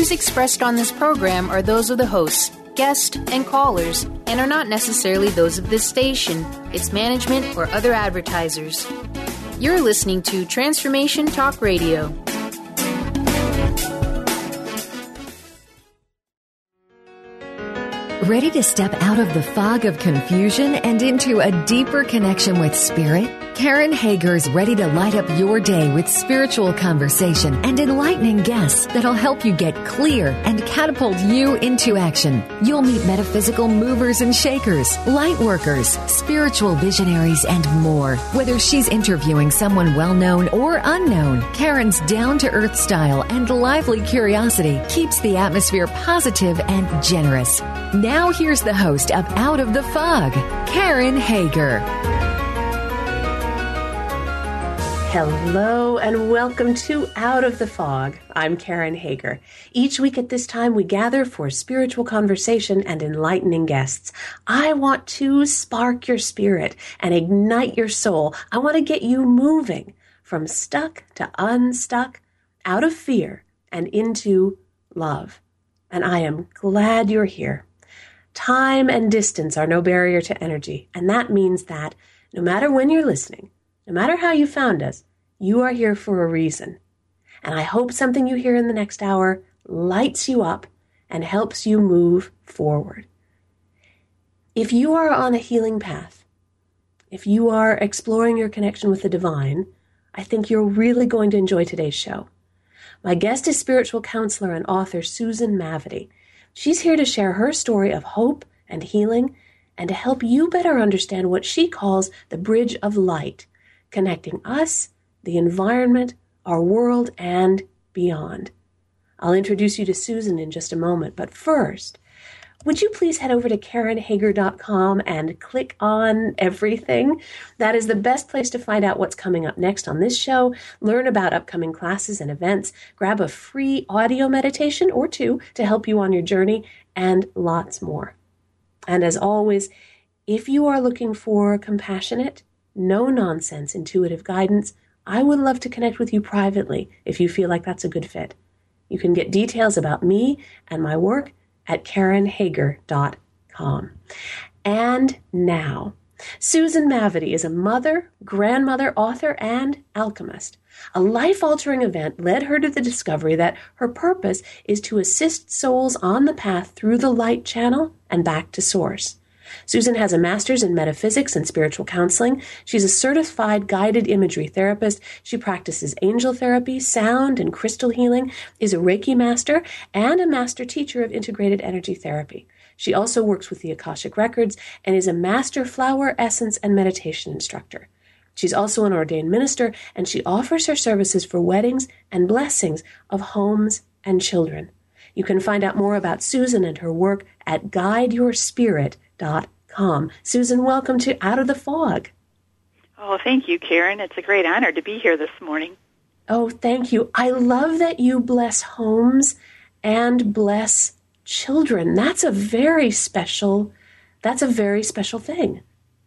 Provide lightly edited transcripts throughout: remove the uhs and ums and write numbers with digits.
views expressed on this program are those of the hosts, guests, and callers, and are not necessarily those of this station, its management, or other advertisers. You're listening to Transformation Talk Radio. Ready to step out of the fog of confusion and into a deeper connection with Spirit? Karen Hager's ready to light up your day with spiritual conversation and enlightening guests that'll help you get clear and catapult you into action. You'll meet metaphysical movers and shakers, light workers, spiritual visionaries, and more. Whether she's interviewing someone well-known or unknown, Karen's down-to-earth style and lively curiosity keeps the atmosphere positive and generous. Now here's the host of Out of the Fog, Karen Hager. Hello and welcome to Out of the Fog. I'm Karen Hager. Each week at this time we gather for spiritual conversation and enlightening guests. I want to spark your spirit and ignite your soul. I want to get you moving from stuck to unstuck, out of fear and into love. And I am glad you're here. Time and distance are no barrier to energy, and that means that no matter when you're listening, no matter how you found us, you are here for a reason. And I hope something you hear in the next hour lights you up and helps you move forward. If you are on a healing path, if you are exploring your connection with the divine, I think you're really going to enjoy today's show. My guest is spiritual counselor and author Susan Mavety. She's here to share her story of hope and healing and to help you better understand what she calls the bridge of light, connecting us, the environment, our world, and beyond. I'll introduce you to Susan in just a moment, but first, would you please head over to KarenHager.com and click on everything? That is the best place to find out what's coming up next on this show, learn about upcoming classes and events, grab a free audio meditation or two to help you on your journey, and lots more. And as always, if you are looking for compassionate, no-nonsense intuitive guidance, I would love to connect with you privately if you feel like that's a good fit. You can get details about me and my work at KarenHager.com. And now, Susan Mavety is a mother, grandmother, author, and alchemist. A life-altering event led her to the discovery that her purpose is to assist souls on the path through the light channel and back to source. Susan has a master's in metaphysics and spiritual counseling. She's a certified guided imagery therapist. She practices angel therapy, sound and crystal healing, is a Reiki master, and a master teacher of integrated energy therapy. She also works with the Akashic Records and is a master flower essence and meditation instructor. She's also an ordained minister, and she offers her services for weddings and blessings of homes and children. You can find out more about Susan and her work at guideyourspirit.com. Susan, welcome to Out of the Fog. Oh, thank you, Karen. It's a great honor to be here this morning. Oh, thank you. I love that you bless homes and bless children. That's a very special thing.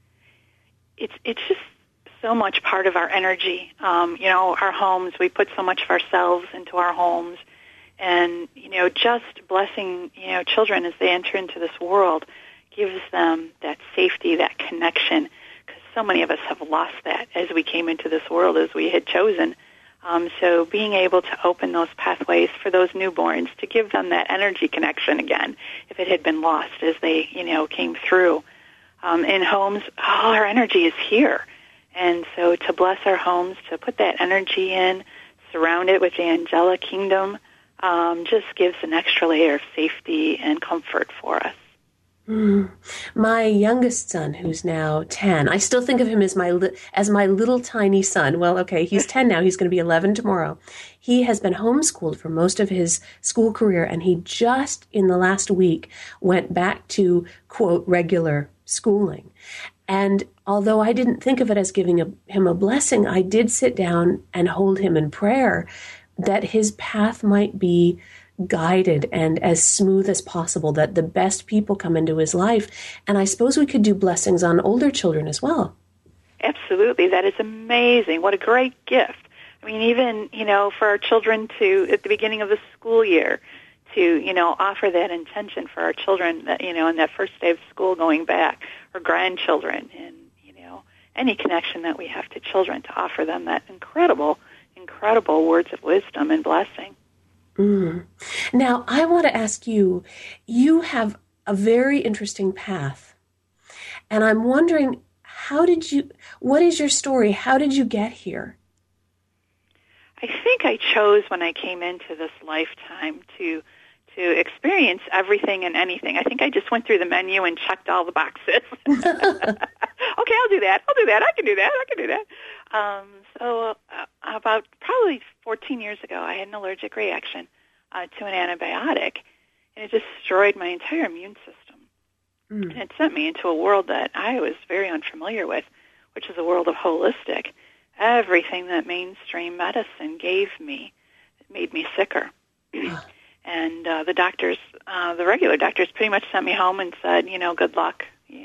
It's just so much part of our energy. Our homes, we put so much of ourselves into our homes. And, just blessing, children as they enter into this world gives them that safety, that connection, because so many of us have lost that as we came into this world, as we had chosen. So being able to open those pathways for those newborns to give them that energy connection again, if it had been lost as they, came through. In homes, all our energy is here. And so to bless our homes, to put that energy in, surround it with the angelic kingdom, just gives an extra layer of safety and comfort for us. My youngest son, who's now 10, I still think of him as my little tiny son. Well, okay, he's 10 now. He's going to be 11 tomorrow. He has been homeschooled for most of his school career, and he just in the last week went back to, quote, regular schooling. And although I didn't think of it as giving him a blessing, I did sit down and hold him in prayer that his path might be guided and as smooth as possible, that the best people come into his life. And I suppose we could do blessings on older children as well. Absolutely. That is amazing. What a great gift. I mean, even, for our children to, at the beginning of the school year, to, offer that intention for our children that, in that first day of school going back, or grandchildren, and, any connection that we have to children, to offer them that incredible words of wisdom and blessing. Mm. Now, I want to ask you, you have a very interesting path, and I'm wondering, what is your story? How did you get here? I think I chose, when I came into this lifetime, to experience everything and anything. I think I just went through the menu and checked all the boxes. Okay, I'll do that. I can do that. So about probably 14 years ago, I had an allergic reaction to an antibiotic, and it destroyed my entire immune system. And it sent me into a world that I was very unfamiliar with, which is a world of holistic. Everything that mainstream medicine gave me made me sicker. And the doctors, the regular doctors, pretty much sent me home and said, good luck.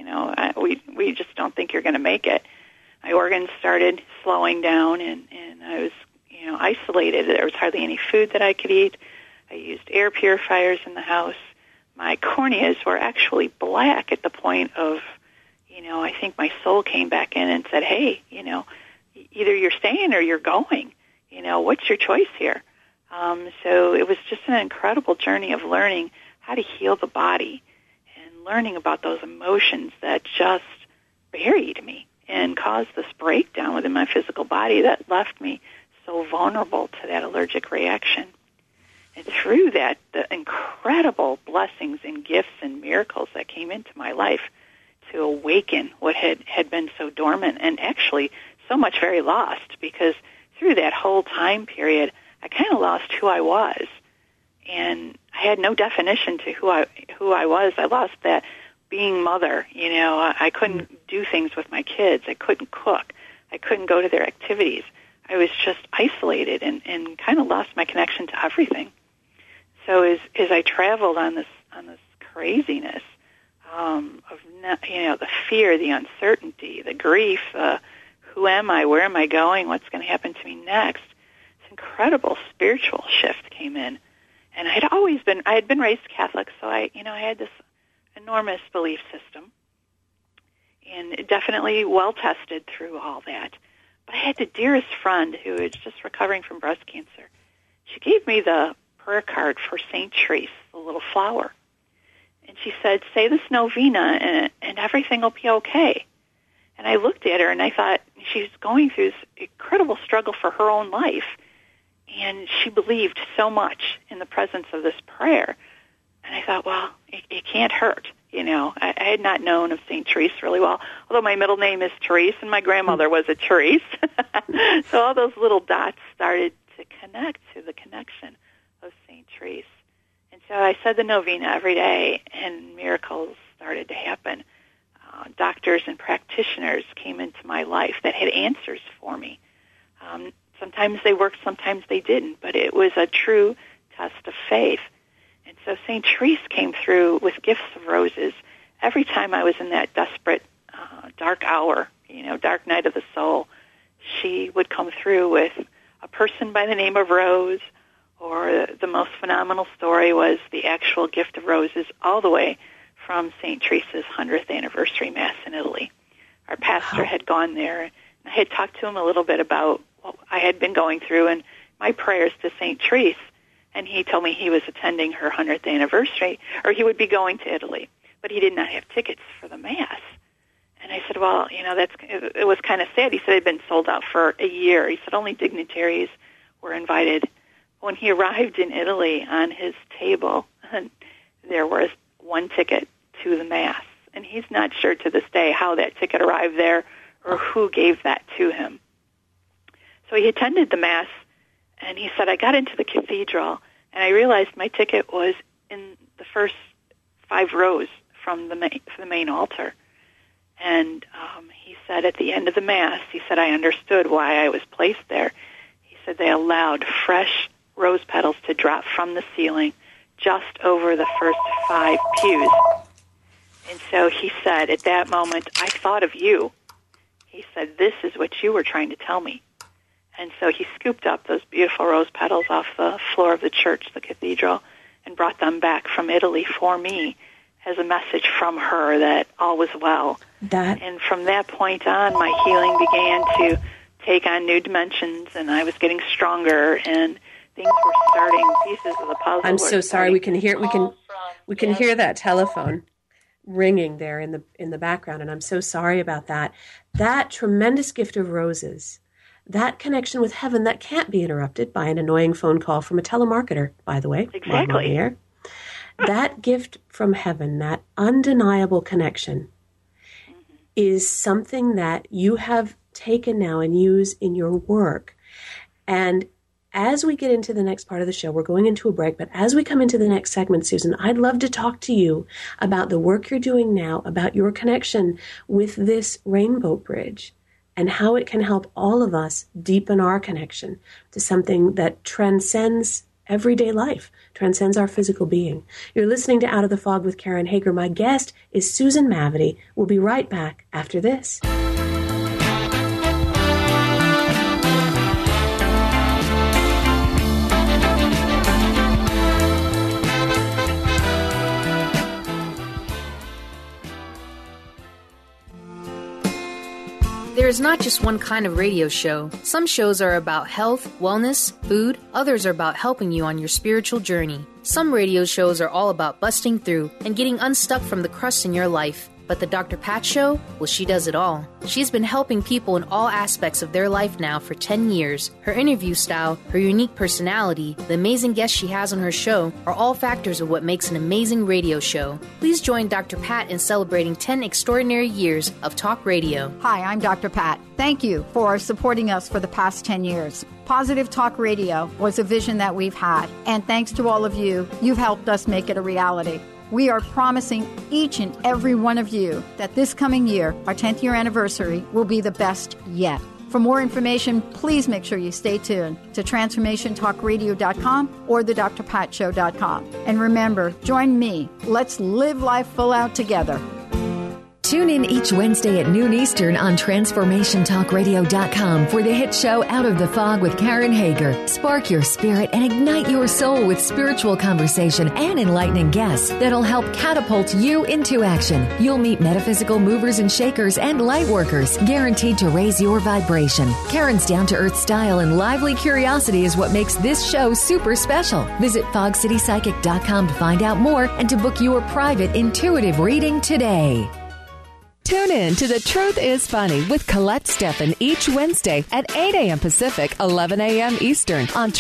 We just don't think you're going to make it. My organs started slowing down, and I was, isolated. There was hardly any food that I could eat. I used air purifiers in the house. My corneas were actually black at the point of, I think my soul came back in and said, hey, either you're staying or you're going. What's your choice here? So it was just an incredible journey of learning how to heal the body and learning about those emotions that just buried me and caused this breakdown within my physical body that left me so vulnerable to that allergic reaction. And through that, the incredible blessings and gifts and miracles that came into my life to awaken what had been so dormant and actually so much very lost, because through that whole time period, I kind of lost who I was, and I had no definition to who I was. I lost that being mother. I couldn't do things with my kids. I couldn't cook. I couldn't go to their activities. I was just isolated and kind of lost my connection to everything. So as I traveled on this craziness of the fear, the uncertainty, the grief, who am I? Where am I going? What's going to happen to me next? Incredible spiritual shift came in, and I had been raised Catholic, so I had this enormous belief system, and definitely well tested through all that. But I had the dearest friend who was just recovering from breast cancer. She gave me the prayer card for St. Therese, the little flower, and she said, say this novena and everything will be okay. And I looked at her and I thought, she's going through this incredible struggle for her own life. And she believed so much in the presence of this prayer. And I thought, well, it can't hurt. I had not known of St. Therese really well, although my middle name is Therese and my grandmother was a Therese. So all those little dots started to connect to the connection of St. Therese. And so I said the novena every day, and miracles started to happen. Doctors and practitioners came into my life that had answers for me. Sometimes they worked, sometimes they didn't, but it was a true test of faith. And so St. Therese came through with gifts of roses every time I was in that desperate, dark hour, dark night of the soul. She would come through with a person by the name of Rose, or the most phenomenal story was the actual gift of roses all the way from St. Teresa's 100th anniversary Mass in Italy. Our pastor had gone there, and I had talked to him a little bit about what I had been going through and my prayers to St. Teresa, and he told me he was attending her 100th anniversary, or he would be going to Italy, but he did not have tickets for the Mass. And I said, well, it was kind of sad. He said it had been sold out for a year. He said only dignitaries were invited. When he arrived in Italy, on his table, there was one ticket to the Mass. And he's not sure to this day how that ticket arrived there or who gave that to him. So he attended the Mass, and he said, I got into the cathedral, and I realized my ticket was in the first 5 rows from the main altar. And he said at the end of the Mass, he said, I understood why I was placed there. He said they allowed fresh rose petals to drop from the ceiling just over the first 5 pews. And so he said, at that moment, I thought of you. He said, this is what you were trying to tell me. And so he scooped up those beautiful rose petals off the floor of the church, the cathedral, and and brought them back from Italy for me as a message from her that all was well. And from that point on, my healing began to take on new dimensions, and I was getting stronger, and things were starting, pieces of the puzzle. I'm so sorry. We can hear that telephone ringing there in the background, and I'm so sorry about that. That tremendous gift of roses, that connection with heaven that can't be interrupted by an annoying phone call from a telemarketer, by the way. Exactly. Here. That gift from heaven, that undeniable connection, is something that you have taken now and use in your work. And as we get into the next part of the show, we're going into a break, but as we come into the next segment, Susan, I'd love to talk to you about the work you're doing now, about your connection with this rainbow bridge, and how it can help all of us deepen our connection to something that transcends everyday life, transcends our physical being. You're listening to Out of the Fog with Karen Hager. My guest is Susan Mavety. We'll be right back after this. There is not just one kind of radio show. Some shows are about health, wellness, food. Others are about helping you on your spiritual journey. Some radio shows are all about busting through and getting unstuck from the crust in your life. But the Dr. Pat Show? Well, she does it all. She's been helping people in all aspects of their life now for 10 years. Her interview style, her unique personality, the amazing guests she has on her show are all factors of what makes an amazing radio show. Please join Dr. Pat in celebrating 10 extraordinary years of talk radio. Hi, I'm Dr. Pat. Thank you for supporting us for the past 10 years. Positive Talk Radio was a vision that we've had, and thanks to all of you, you've helped us make it a reality. We are promising each and every one of you that this coming year, our 10th year anniversary, will be the best yet. For more information, please make sure you stay tuned to TransformationTalkRadio.com or thedrpatshow.com. And remember, join me. Let's live life full out together. Tune in each Wednesday at noon Eastern on TransformationTalkRadio.com for the hit show Out of the Fog with Karen Hager. Spark your spirit and ignite your soul with spiritual conversation and enlightening guests that'll help catapult you into action. You'll meet metaphysical movers and shakers and light workers, guaranteed to raise your vibration. Karen's down-to-earth style and lively curiosity is what makes this show super special. Visit FogCityPsychic.com to find out more and to book your private intuitive reading today. Tune in to The Truth is Funny with Colette Steffen each Wednesday at 8 a.m. Pacific, 11 a.m. Eastern on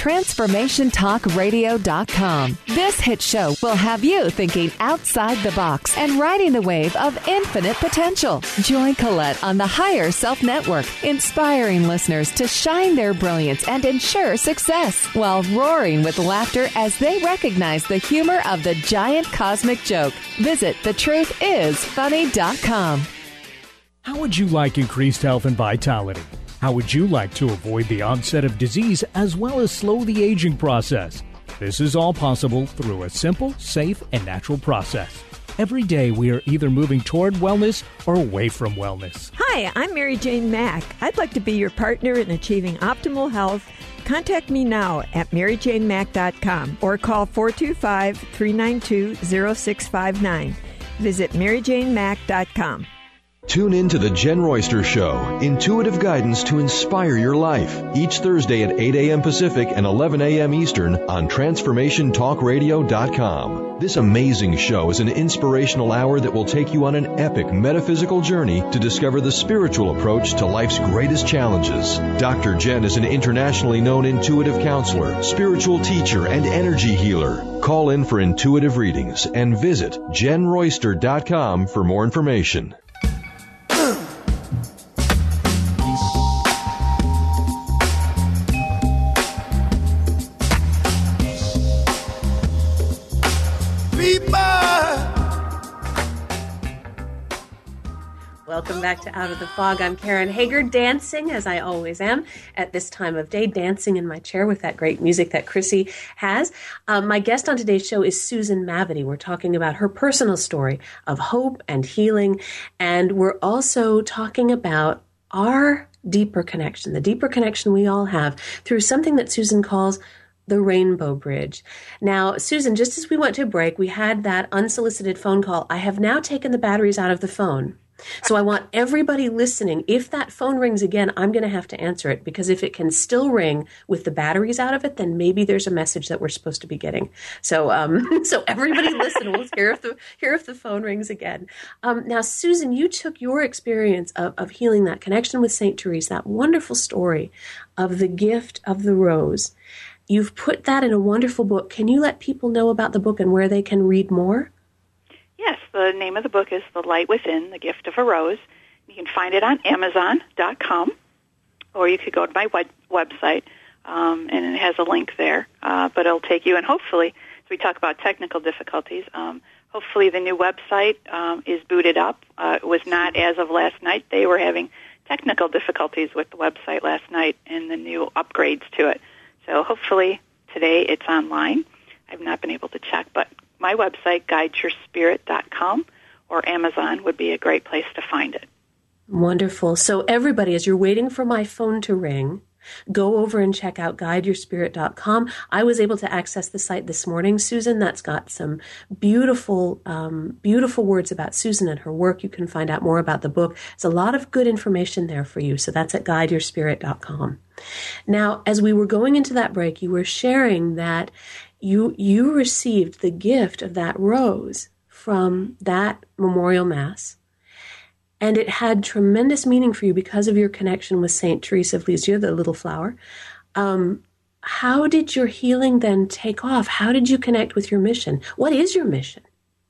TransformationTalkRadio.com. This hit show will have you thinking outside the box and riding the wave of infinite potential. Join Colette on the Higher Self Network, inspiring listeners to shine their brilliance and ensure success while roaring with laughter as they recognize the humor of the giant cosmic joke. Visit thetruthisfunny.com. How would you like increased health and vitality? How would you like to avoid the onset of disease as well as slow the aging process? This is all possible through a simple, safe, and natural process. Every day we are either moving toward wellness or away from wellness. Hi, I'm Mary Jane Mack. I'd like to be your partner in achieving optimal health. Contact me now at maryjanemack.com or call 425-392-0659. Visit maryjanemack.com. Tune in to The Jen Royster Show, intuitive guidance to inspire your life, each Thursday at 8 a.m. Pacific and 11 a.m. Eastern on TransformationTalkRadio.com. This amazing show is an inspirational hour that will take you on an epic metaphysical journey to discover the spiritual approach to life's greatest challenges. Dr. Jen is an internationally known intuitive counselor, spiritual teacher, and energy healer. Call in for intuitive readings and visit JenRoyster.com for more information. Welcome back to Out of the Fog. I'm Karen Hager, dancing, as I always am, at this time of day, dancing in my chair with that great music that Chrissy has. My guest on today's show is Susan Mavety. We're talking about her personal story of hope and healing, and we're also talking about our deeper connection, the deeper connection we all have through something that Susan calls the Rainbow Bridge. Now, Susan, just as we went to break, we had that unsolicited phone call. I have now taken the batteries out of the phone. So I want everybody listening, if that phone rings again, I'm going to have to answer it, because if it can still ring with the batteries out of it, then maybe there's a message that we're supposed to be getting. So so everybody listen. We'll hear if the phone rings again. Now, Susan, you took your experience of healing, that connection with St. Therese, that wonderful story of the gift of the rose. You've put that in a wonderful book. Can you let people know about the book and where they can read more? Yes, the name of the book is The Light Within, The Gift of a Rose. You can find it on Amazon.com, or you could go to my website, and it has a link there. But it'll take you, and hopefully, as we talk about technical difficulties, hopefully the new website is booted up. It was not as of last night. They were having technical difficulties with the website last night and the new upgrades to it. So hopefully today it's online. I've not been able to check, but my website, guideyourspirit.com, or Amazon would be a great place to find it. Wonderful. So everybody, as you're waiting for my phone to ring, go over and check out guideyourspirit.com. I was able to access the site this morning, Susan. That's got some beautiful, beautiful words about Susan and her work. You can find out more about the book. There's a lot of good information there for you. So that's at guideyourspirit.com. Now, as we were going into that break, you were sharing that you received the gift of that rose from that memorial mass, and it had tremendous meaning for you because of your connection with St. Therese of Lisieux, the little flower. How did your healing then take off? How did you connect with your mission? What is your mission?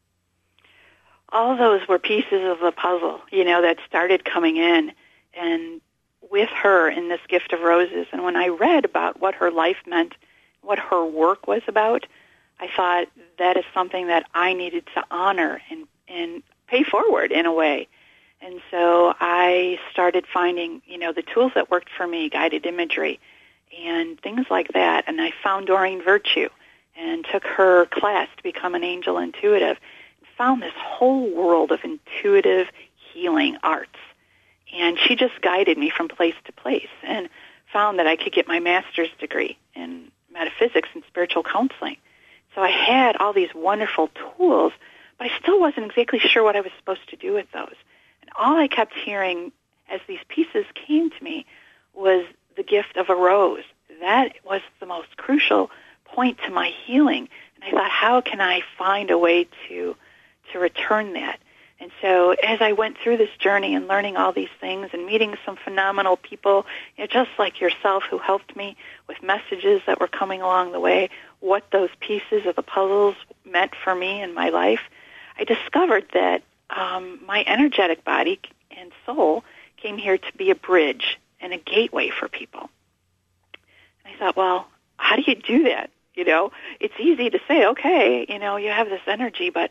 All those were pieces of the puzzle, that started coming in, and with her in this gift of roses. And when I read about what her life meant, what her work was about, I thought that is something that I needed to honor and pay forward in a way. And so I started finding, the tools that worked for me, guided imagery and things like that. And I found Doreen Virtue and took her class to become an angel intuitive, and found this whole world of intuitive healing arts. And she just guided me from place to place, and found that I could get my master's degree in metaphysics and spiritual counseling. So I had all these wonderful tools, but I still wasn't exactly sure what I was supposed to do with those. And all I kept hearing as these pieces came to me was the gift of a rose. That was the most crucial point to my healing. And I thought, how can I find a way to return that? And so as I went through this journey and learning all these things and meeting some phenomenal people, just like yourself, who helped me with messages that were coming along the way, what those pieces of the puzzles meant for me in my life, I discovered that my energetic body and soul came here to be a bridge and a gateway for people. And I thought, well, how do you do that? It's easy to say, okay, you have this energy, but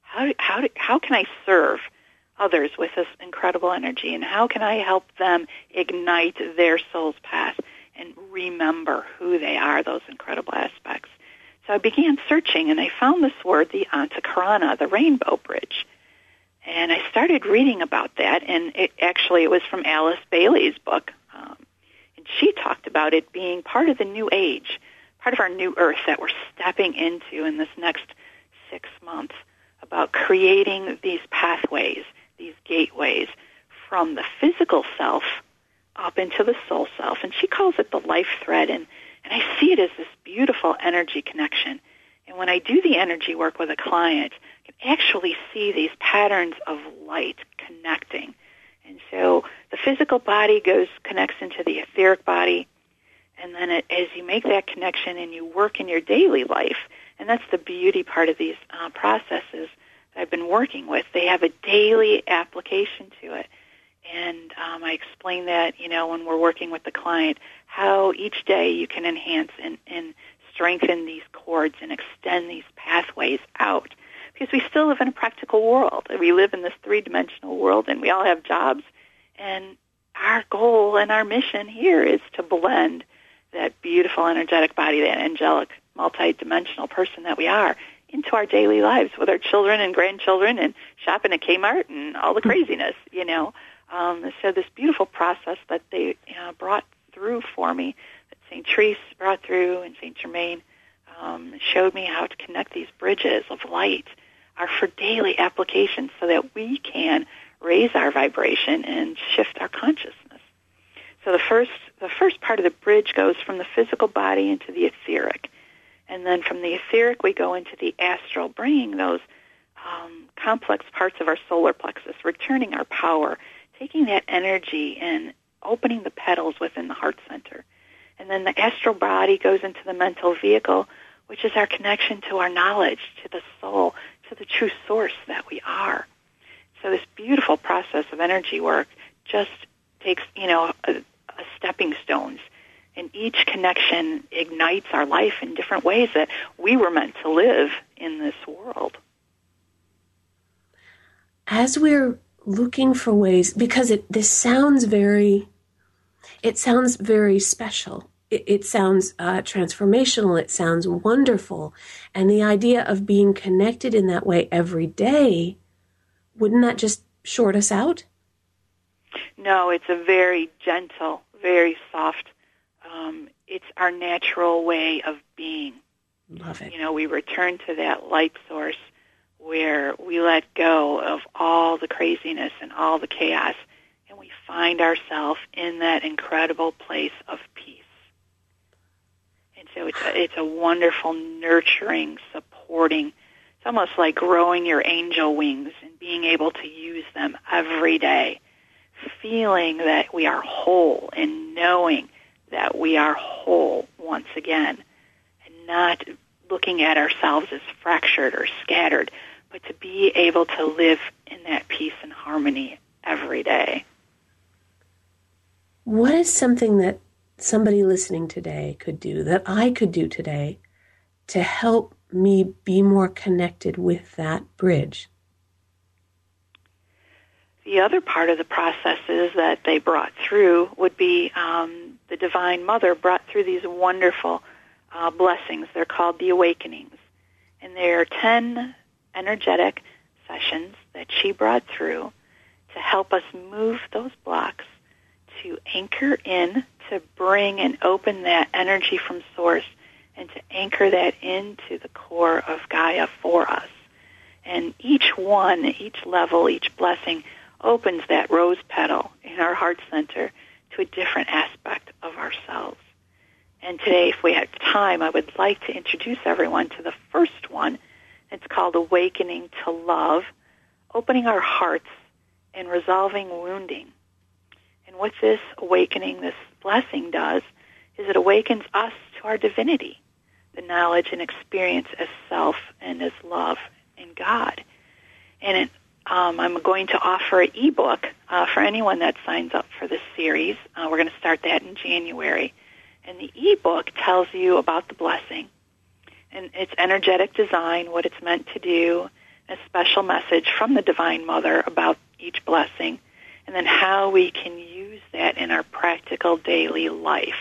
how can I serve others with this incredible energy, and how can I help them ignite their soul's path and remember who they are, those incredible aspects? So I began searching, and I found this word, the Antakarana, the Rainbow Bridge. And I started reading about that, and it was from Alice Bailey's book. And she talked about it being part of the new age, part of our new earth that we're stepping into in this next 6 months, about creating these pathways, these gateways from the physical self up into the soul self. And she calls it the life thread, and I see it as this beautiful energy connection. And when I do the energy work with a client, I can actually see these patterns of light connecting. And so the physical body connects into the etheric body, and then as you make that connection and you work in your daily life, and that's the beauty part of these processes that I've been working with. They have a daily application to it. And I explain that, when we're working with the client, how each day you can enhance and strengthen these cords and extend these pathways out. Because we still live in a practical world. We live in this three-dimensional world, and we all have jobs. And our goal and our mission here is to blend that beautiful energetic body, that angelic, multi-dimensional person that we are, into our daily lives with our children and grandchildren and shopping at Kmart and all the craziness, So this beautiful process that they brought through for me, that St. Therese brought through and St. Germain showed me how to connect these bridges of light are for daily application so that we can raise our vibration and shift our consciousness. So the first part of the bridge goes from the physical body into the etheric. And then from the etheric, we go into the astral, bringing those complex parts of our solar plexus, returning our power, taking that energy and opening the petals within the heart center. And then the astral body goes into the mental vehicle, which is our connection to our knowledge, to the soul, to the true source that we are. So this beautiful process of energy work just takes, a stepping stones. And each connection ignites our life in different ways that we were meant to live in this world. As we're looking for ways, because this sounds very special. It sounds transformational. It sounds wonderful. And the idea of being connected in that way every day, wouldn't that just short us out? No, it's a very gentle, very soft, it's our natural way of being. Love it. We return to that light source where we let go of all the craziness and all the chaos, and we find ourselves in that incredible place of peace. And so it's a wonderful, nurturing, supporting. It's almost like growing your angel wings and being able to use them every day, feeling that we are whole and knowing that we are whole once again, and not looking at ourselves as fractured or scattered, but to be able to live in that peace and harmony every day. What is something that somebody listening today could do, that I could do today, to help me be more connected with that bridge? The other part of the processes that they brought through would be the Divine Mother brought through these wonderful blessings. They're called the Awakenings. And there are 10 energetic sessions that she brought through to help us move those blocks, to anchor in, to bring and open that energy from Source, and to anchor that into the core of Gaia for us. And each one, each level, each blessing opens that rose petal in our heart center to a different aspect of ourselves. And today, if we have time, I would like to introduce everyone to the first one. It's called Awakening to Love, opening our hearts and resolving wounding. And what this awakening, this blessing does, is it awakens us to our divinity, the knowledge and experience as self and as love in God. And I'm going to offer an ebook for anyone that signs up for this series. We're going to start that in January. And the ebook tells you about the blessing and its energetic design, what it's meant to do, a special message from the Divine Mother about each blessing, and then how we can use that in our practical daily life.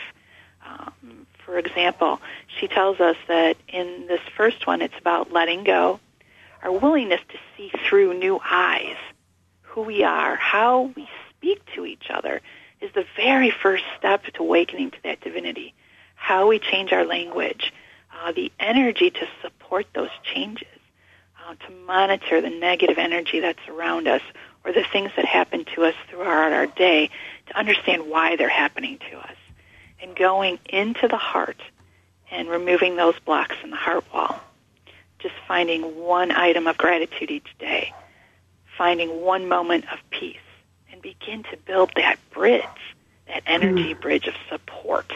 For example, she tells us that in this first one, it's about letting go, our willingness to see through new eyes who we are, how we speak to each other is the very first step to awakening to that divinity, how we change our language, the energy to support those changes, to monitor the negative energy that's around us or the things that happen to us throughout our day, to understand why they're happening to us, and going into the heart and removing those blocks in the heart wall. Just finding one item of gratitude each day, finding one moment of peace, and begin to build that bridge, that energy bridge of support.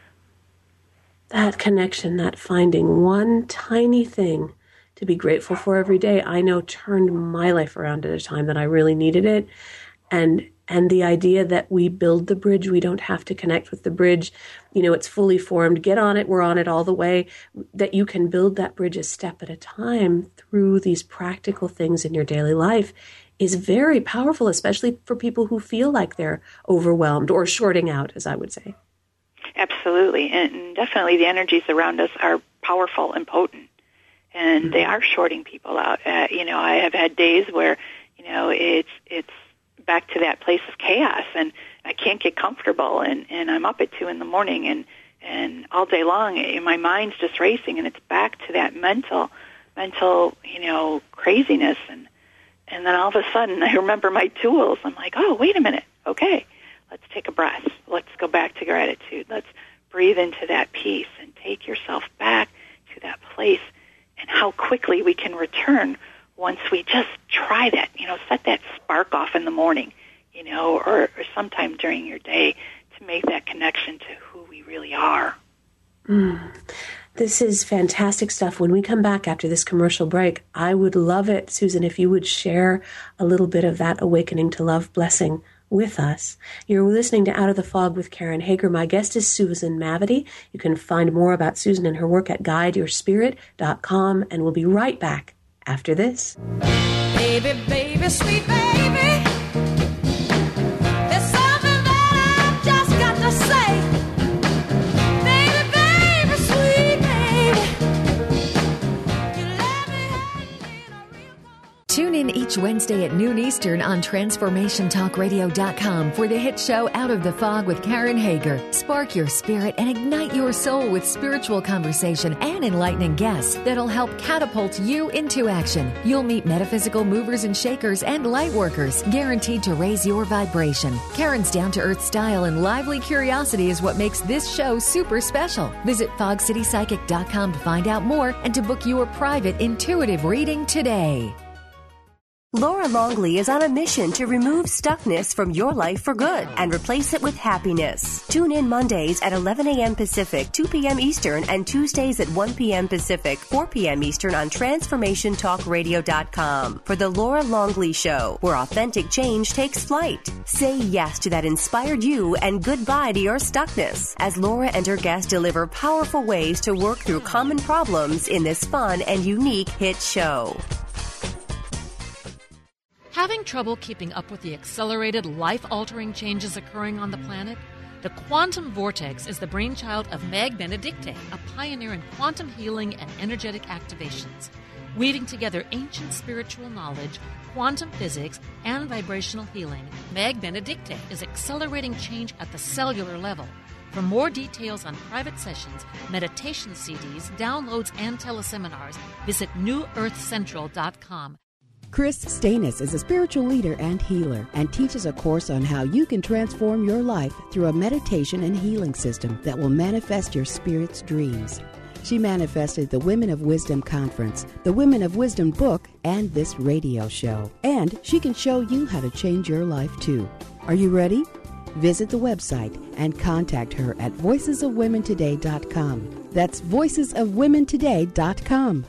That connection, that finding one tiny thing to be grateful for every day, I know turned my life around at a time that I really needed it. And the idea that we build the bridge, we don't have to connect with the bridge. It's fully formed. Get on it. We're on it all the way. That you can build that bridge a step at a time through these practical things in your daily life is very powerful, especially for people who feel like they're overwhelmed or shorting out, as I would say. Absolutely. And definitely the energies around us are powerful and potent. And they are shorting people out. I have had days where, it's back to that place of chaos, and I can't get comfortable, and I'm up at 2 a.m, and and all day long, my mind's just racing, and it's back to that mental, craziness, and then all of a sudden, I remember my tools. I'm like, oh, wait a minute, okay, let's take a breath. Let's go back to gratitude. Let's breathe into that peace and take yourself back to that place, and how quickly we can return once we just try that, set that spark off in the morning, or sometime during your day to make that connection to who we really are. This is fantastic stuff. When we come back after this commercial break, I would love it, Susan, if you would share a little bit of that Awakening to Love blessing with us. You're listening to Out of the Fog with Karen Hager. My guest is Susan Mavety. You can find more about Susan and her work at guideyourspirit.com, and we'll be right back after this. Baby, baby, sweet baby, there's something that I've just got to say. Baby, baby, sweet baby, you let me hang in a real cold. Tune in each Wednesday at noon Eastern on TransformationTalkRadio.com for the hit show Out of the Fog with Karen Hager. Spark your spirit and ignite your soul with spiritual conversation and enlightening guests that'll help catapult you into action. You'll meet metaphysical movers and shakers and light workers, guaranteed to raise your vibration. Karen's down-to-earth style and lively curiosity is what makes this show super special. Visit FogCityPsychic.com to find out more and to book your private intuitive reading today. Laura Longley is on a mission to remove stuckness from your life for good and replace it with happiness. Tune in Mondays at 11 a.m. Pacific, 2 p.m. Eastern, and Tuesdays at 1 p.m. Pacific, 4 p.m. Eastern on TransformationTalkRadio.com for The Laura Longley Show, where authentic change takes flight. Say yes to that inspired you and goodbye to your stuckness as Laura and her guests deliver powerful ways to work through common problems in this fun and unique hit show. Having trouble keeping up with the accelerated, life-altering changes occurring on the planet? The quantum vortex is the brainchild of Meg Benedicte, a pioneer in quantum healing and energetic activations. Weaving together ancient spiritual knowledge, quantum physics, and vibrational healing, Meg Benedicte is accelerating change at the cellular level. For more details on private sessions, meditation CDs, downloads, and teleseminars, visit newearthcentral.com. Chris Stanis is a spiritual leader and healer and teaches a course on how you can transform your life through a meditation and healing system that will manifest your spirit's dreams. She manifested the Women of Wisdom Conference, the Women of Wisdom book, and this radio show. And she can show you how to change your life too. Are you ready? Visit the website and contact her at voicesofwomentoday.com. That's voicesofwomentoday.com.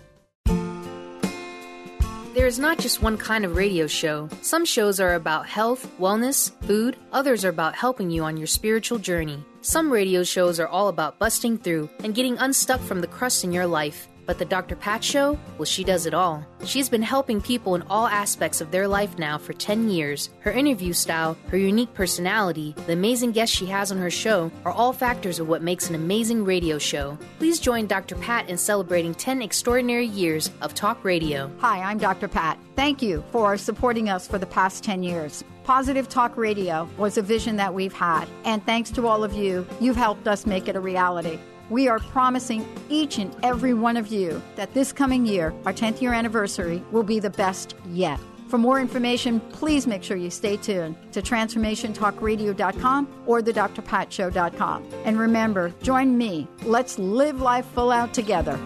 There is not just one kind of radio show. Some shows are about health, wellness, food. Others are about helping you on your spiritual journey. Some radio shows are all about busting through and getting unstuck from the crust in your life. But the Dr. Pat Show? Well, she does it all. She's been helping people in all aspects of their life now for 10 years. Her interview style, her unique personality, the amazing guests she has on her show are all factors of what makes an amazing radio show. Please join Dr. Pat in celebrating 10 extraordinary years of talk radio. Hi, I'm Dr. Pat. Thank you for supporting us for the past 10 years. Positive Talk Radio was a vision that we've had, and thanks to all of you, you've helped us make it a reality. We are promising each and every one of you that this coming year, our 10th year anniversary, will be the best yet. For more information, please make sure you stay tuned to TransformationTalkRadio.com or thedrpatshow.com. And remember, join me. Let's live life full out together.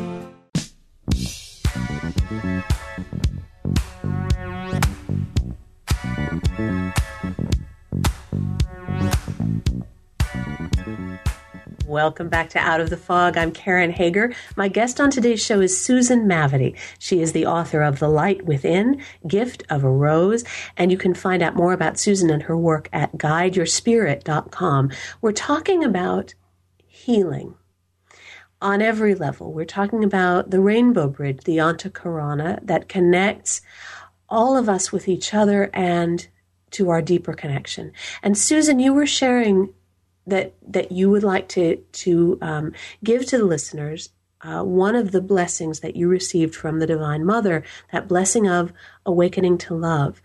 Welcome back to Out of the Fog. I'm Karen Hager. My guest on today's show is Susan Mavety. She is the author of The Light Within, Gift of a Rose, and you can find out more about Susan and her work at guideyourspirit.com. We're talking about healing on every level. We're talking about the Rainbow Bridge, the Antakarana, that connects all of us with each other and to our deeper connection. And Susan, you were sharing that you would like to give to the listeners one of the blessings that you received from the Divine Mother, that blessing of awakening to love.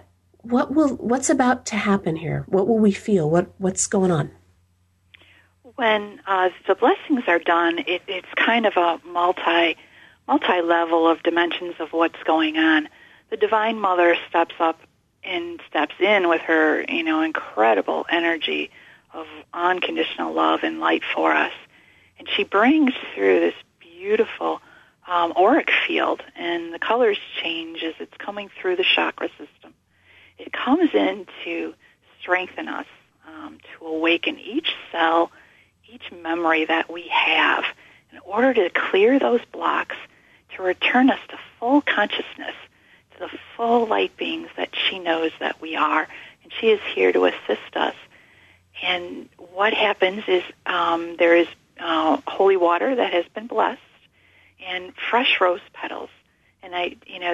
What's about to happen here? What will we feel? What's going on? when the blessings are done, it's kind of a multi-level of dimensions of what's going on. The Divine Mother steps in with her, incredible energy of unconditional love and light for us. And she brings through this beautiful auric field, and the colors change as it's coming through the chakra system. It comes in to strengthen us, to awaken each cell, each memory that we have, in order to clear those blocks, to return us to full consciousness, to the full light beings that she knows that we are. And she is here to assist us. And what happens is there is holy water that has been blessed and fresh rose petals. And I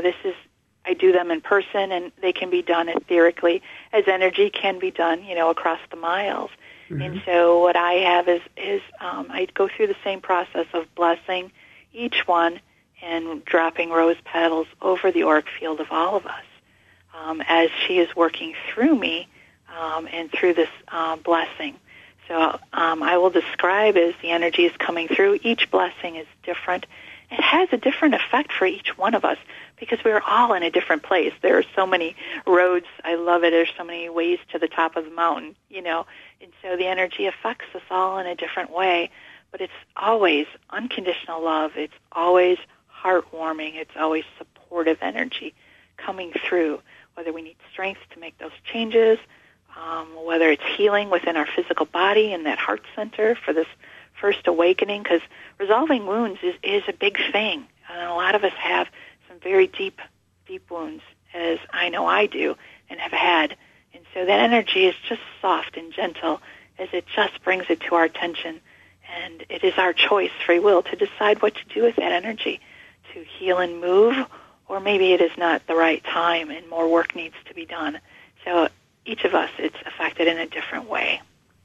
do them in person, and they can be done etherically, as energy can be done, across the miles. Mm-hmm. And so what I have is I go through the same process of blessing each one and dropping rose petals over the auric field of all of us as she is working through me and through this blessing. So I will describe as the energy is coming through. Each blessing is different. It has a different effect for each one of us because we're all in a different place. There are so many roads. I love it. There's so many ways to the top of the mountain, and so the energy affects us all in a different way. But it's always unconditional love. It's always heartwarming. It's always supportive energy coming through, whether we need strength to make those changes, whether it's healing within our physical body and that heart center for this first awakening, because resolving wounds is a big thing. And a lot of us have some very deep wounds, as I know I do and have had. And so that energy is just soft and gentle as it just brings it to our attention. And it is our choice, free will, to decide what to do with that energy, to heal and move, or maybe it is not the right time and more work needs to be done. So each of us, it's affected in a different way.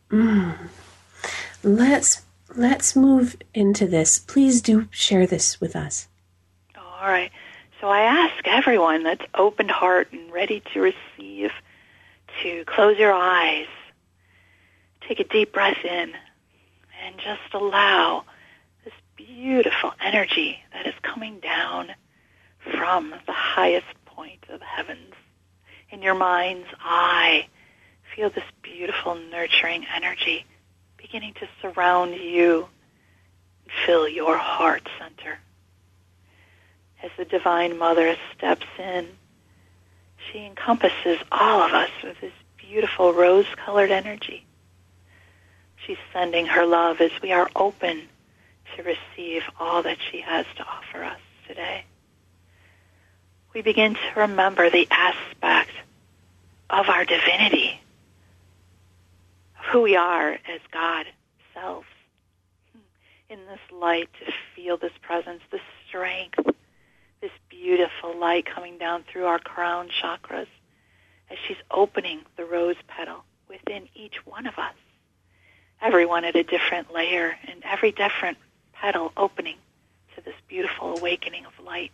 Let's move into this. Please do share this with us. All right. So I ask everyone that's open heart and ready to receive to close your eyes, take a deep breath in, and just allow this beautiful energy that is coming down from the highest point of the heavens. In your mind's eye, feel this beautiful, nurturing energy beginning to surround you and fill your heart center. As the Divine Mother steps in, she encompasses all of us with this beautiful rose-colored energy. She's sending her love as we are open to receive all that she has to offer us today. We begin to remember the aspect of our divinity, of who we are as God self. In this light, to feel this presence, this strength, this beautiful light coming down through our crown chakras as she's opening the rose petal within each one of us. Everyone at a different layer and every different petal opening to this beautiful awakening of light.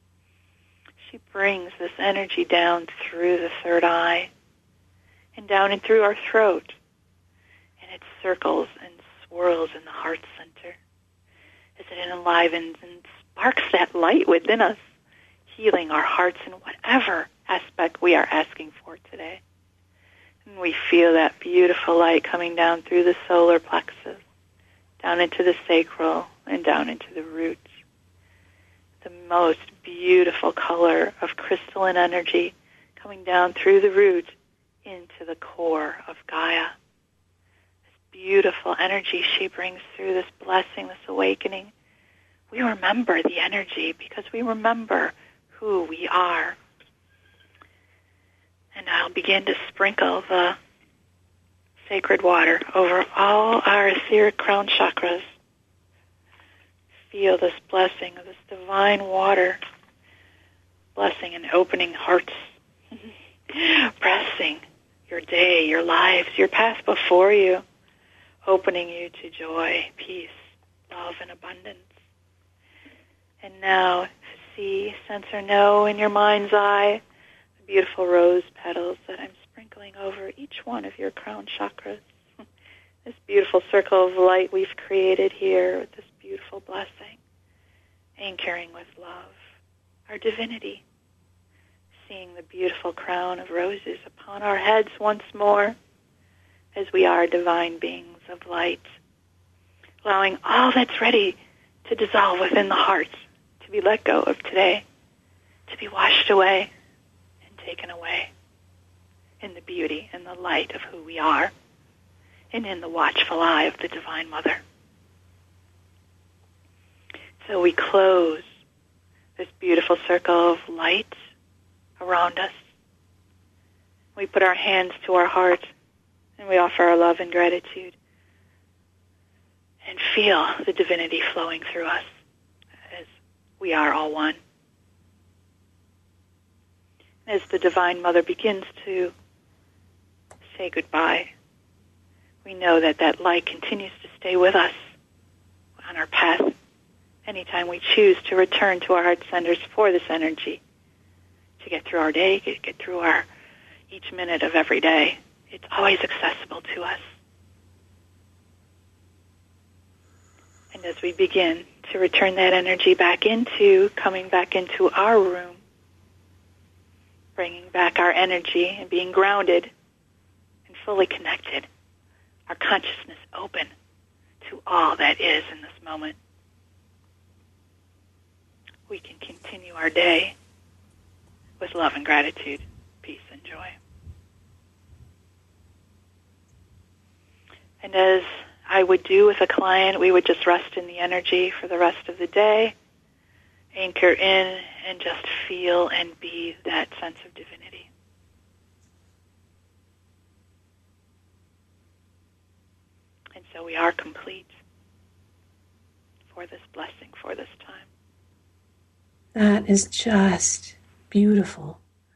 She brings this energy down through the third eye and down and through our throat. And it circles and swirls in the heart center as it enlivens and sparks that light within us, healing our hearts in whatever aspect we are asking for today. And we feel that beautiful light coming down through the solar plexus, down into the sacral, and down into the roots. The most beautiful color of crystalline energy coming down through the root into the core of Gaia. This beautiful energy she brings through, this blessing, this awakening. We remember the energy because we remember who we are. And I'll begin to sprinkle the sacred water over all our etheric crown chakras. Feel this blessing of this divine water, blessing and opening hearts, blessing your day, your lives, your path before you, opening you to joy, peace, love, and abundance. And now, see, sense, or know in your mind's eye the beautiful rose petals that I'm sprinkling over each one of your crown chakras. This beautiful circle of light we've created here with this beautiful blessing, anchoring with love, our divinity, seeing the beautiful crown of roses upon our heads once more as we are divine beings of light, allowing all that's ready to dissolve within the heart to be let go of today, to be washed away and taken away in the beauty and the light of who we are and in the watchful eye of the Divine Mother. So we close this beautiful circle of light around us. We put our hands to our heart and we offer our love and gratitude and feel the divinity flowing through us as we are all one. As the Divine Mother begins to say goodbye, we know that that light continues to stay with us on our path anytime we choose to return to our heart centers for this energy to get through our day, get through our each minute of every day. It's always accessible to us. And as we begin to return that energy coming back into our room, bringing back our energy and being grounded and fully connected, our consciousness open to all that is in this moment, we can continue our day with love and gratitude, peace and joy. And as I would do with a client, we would just rest in the energy for the rest of the day, anchor in, and just feel and be that sense of divinity. And so we are complete for this blessing, for this time. That is just beautiful.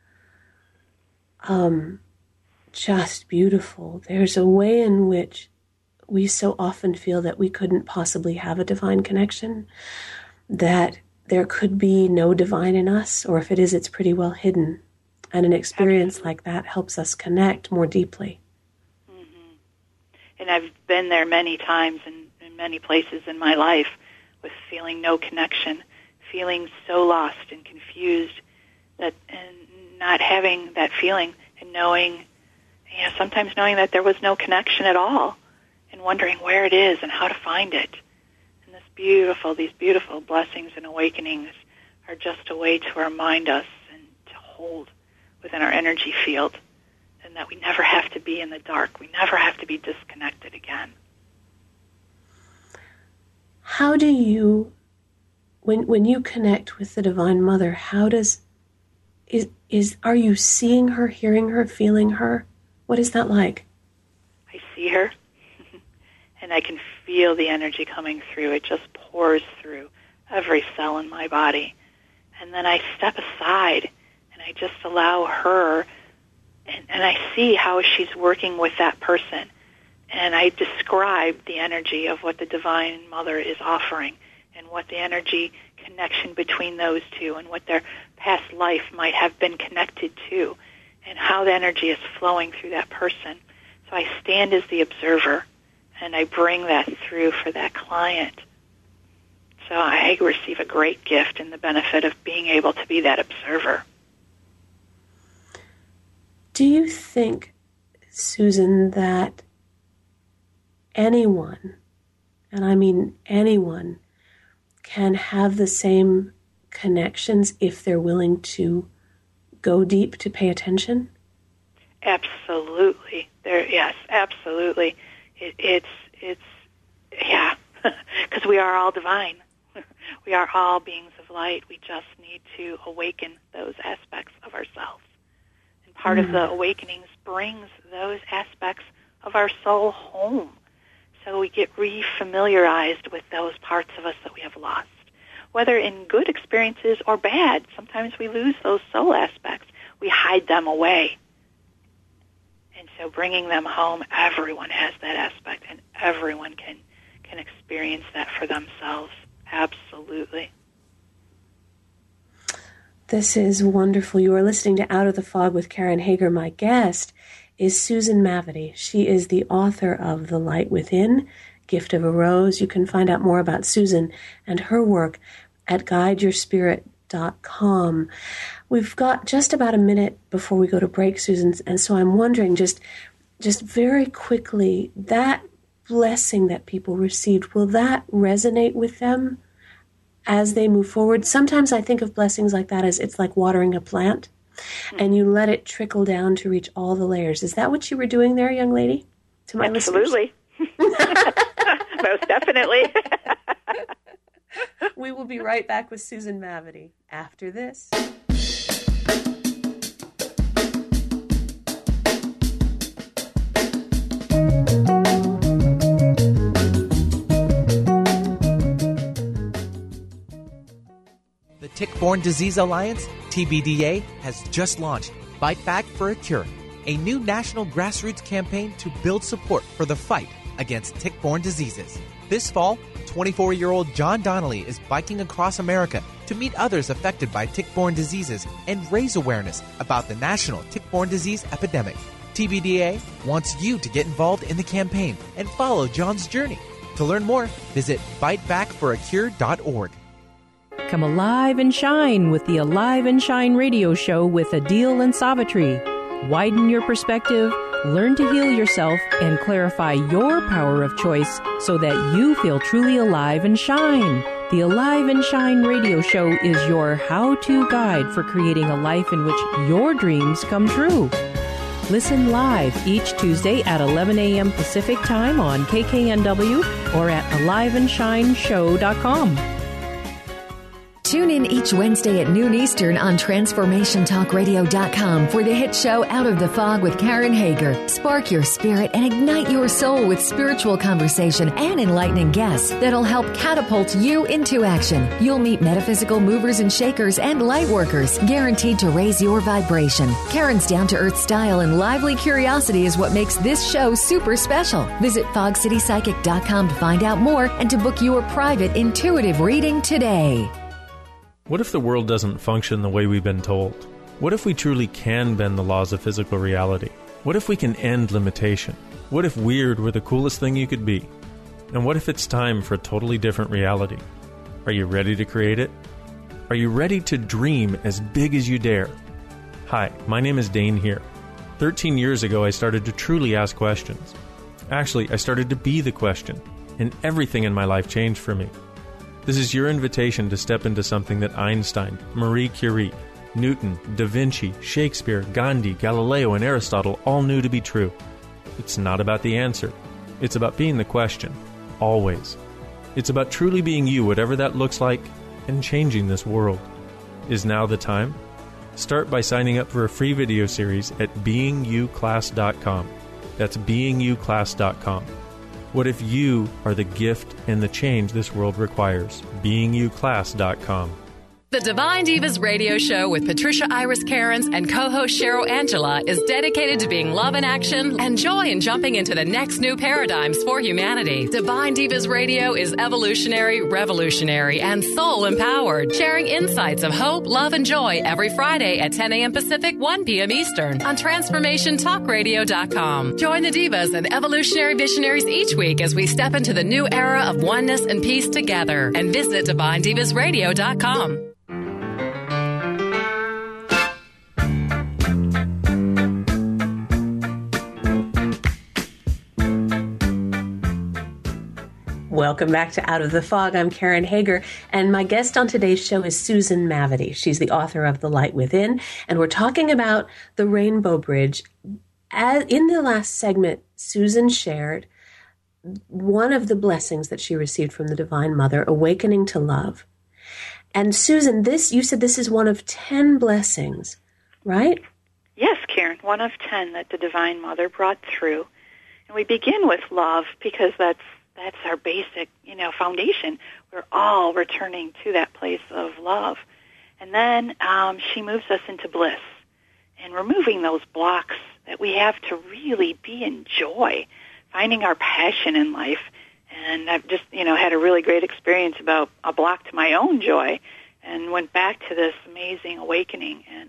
Just beautiful. There's a way in which we so often feel that we couldn't possibly have a divine connection, that there could be no divine in us, or if it is, it's pretty well hidden. And an experience like that helps us connect more deeply. Mm-hmm. And I've been there many times in many places in my life with feeling no connection, feeling so lost and confused, and not having that feeling, and sometimes knowing that there was no connection at all, and wondering where it is and how to find it. And these beautiful blessings and awakenings are just a way to remind us and to hold within our energy field, and that we never have to be in the dark. We never have to be disconnected again. How do you, when you connect with the Divine Mother, are you seeing her, hearing her, feeling her? What is that like? I see her, and I can feel the energy coming through. It just pours through every cell in my body. And then I step aside, and I just allow her, and I see how she's working with that person. And I describe the energy of what the Divine Mother is offering, and what the energy connection between those two, and what their past life might have been connected to, and how the energy is flowing through that person. So I stand as the observer, and I bring that through for that client. So I receive a great gift in the benefit of being able to be that observer. Do you think, Susan, that anyone, and I mean anyone, can have the same connections if they're willing to go deep, to pay attention? Absolutely. Yes, absolutely. It's because we are all divine. We are all beings of light. We just need to awaken those aspects of ourselves. And part of the awakenings brings those aspects of our soul home. So we get re-familiarized with those parts of us that we have lost. Whether in good experiences or bad, sometimes we lose those soul aspects. We hide them away. And so bringing them home, everyone has that aspect, and everyone can experience that for themselves. Absolutely. This is wonderful. You are listening to Out of the Fog with Karen Hager. My guest is Susan Mavety. She is the author of The Light Within, Gift of a Rose. You can find out more about Susan and her work at guideyourspirit.com. We've got just about a minute before we go to break, Susan, and so I'm wondering just very quickly, that blessing that people received, will that resonate with them as they move forward? Sometimes I think of blessings like that as it's like watering a plant, and you let it trickle down to reach all the layers. Is that what you were doing there, young lady? To my Absolutely. Most definitely. We will be right back with Susan Mavety after this. The Tick-Borne Disease Alliance, TBDA, has just launched Fight Back for a Cure, a new national grassroots campaign to build support for the fight against tick-borne diseases. This fall, 24-year-old John Donnelly is biking across America to meet others affected by tick-borne diseases and raise awareness about the national tick-borne disease epidemic. TBDA wants you to get involved in the campaign and follow John's journey. To learn more, visit fightbackforacure.org. Come alive and shine with the Alive and Shine radio show with Adil and Savitri. Widen your perspective, learn to heal yourself, and clarify your power of choice so that you feel truly alive and shine. The Alive and Shine radio show is your how-to guide for creating a life in which your dreams come true. Listen live each Tuesday at 11 a.m. Pacific Time on KKNW or at aliveandshineshow.com. Tune in each Wednesday at noon Eastern on TransformationTalkRadio.com for the hit show Out of the Fog with Karen Hager. Spark your spirit and ignite your soul with spiritual conversation and enlightening guests that'll help catapult you into action. You'll meet metaphysical movers and shakers and light workers, guaranteed to raise your vibration. Karen's down-to-earth style and lively curiosity is what makes this show super special. Visit FogCityPsychic.com to find out more and to book your private intuitive reading today. What if the world doesn't function the way we've been told? What if we truly can bend the laws of physical reality? What if we can end limitation? What if weird were the coolest thing you could be? And what if it's time for a totally different reality? Are you ready to create it? Are you ready to dream as big as you dare? Hi, my name is Dane here. 13 years ago, I started to truly ask questions. Actually, I started to be the question, and everything in my life changed for me. This is your invitation to step into something that Einstein, Marie Curie, Newton, Da Vinci, Shakespeare, Gandhi, Galileo, and Aristotle all knew to be true. It's not about the answer. It's about being the question. Always. It's about truly being you, whatever that looks like, and changing this world. Is now the time? Start by signing up for a free video series at beingyouclass.com. That's beingyouclass.com. What if you are the gift and the change this world requires? beingyouclass.com. The Divine Divas radio show with Patricia Iris Cairns and co-host Cheryl Angela is dedicated to being love in action and joy in jumping into the next new paradigms for humanity. Divine Divas radio is evolutionary, revolutionary, and soul-empowered, sharing insights of hope, love, and joy every Friday at 10 a.m. Pacific, 1 p.m. Eastern on TransformationTalkRadio.com. Join the divas and evolutionary visionaries each week as we step into the new era of oneness and peace together. And visit DivineDivasRadio.com. Welcome back to Out of the Fog. I'm Karen Hager, and my guest on today's show is Susan Mavety. She's the author of The Light Within, and we're talking about the Rainbow Bridge. In the last segment, Susan shared one of the blessings that she received from the Divine Mother, awakening to love. And Susan, you said this is one of 10 blessings, right? Yes, Karen, one of 10 that the Divine Mother brought through. And we begin with love because that's our basic, foundation. We're all returning to that place of love. And then she moves us into bliss and removing those blocks that we have to really be in joy, finding our passion in life. And I've just, had a really great experience about a block to my own joy and went back to this amazing awakening and